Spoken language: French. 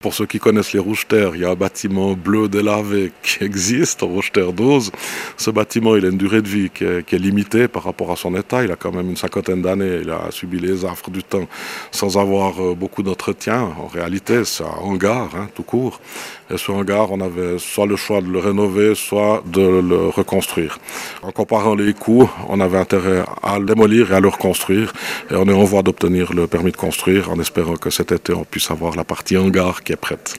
Pour ceux qui connaissent les Rouge-Terre, il y a un bâtiment bleu délavé qui existe, Rouge-Terre 12. Ce bâtiment, il a une durée de vie qui est limitée par rapport à son état. Il a quand même une cinquantaine d'années. Il a subi les affres du temps sans avoir beaucoup d'entretien. En réalité, c'est un hangar, tout court. Et ce hangar, on avait soit le choix de le rénover, soit de le reconstruire. En comparant les coûts, on avait intérêt à le démolir et à le reconstruire. Et on est en voie d'obtenir le permis de construire en espérant que cet été, on puisse avoir la partie hangar qui est prête.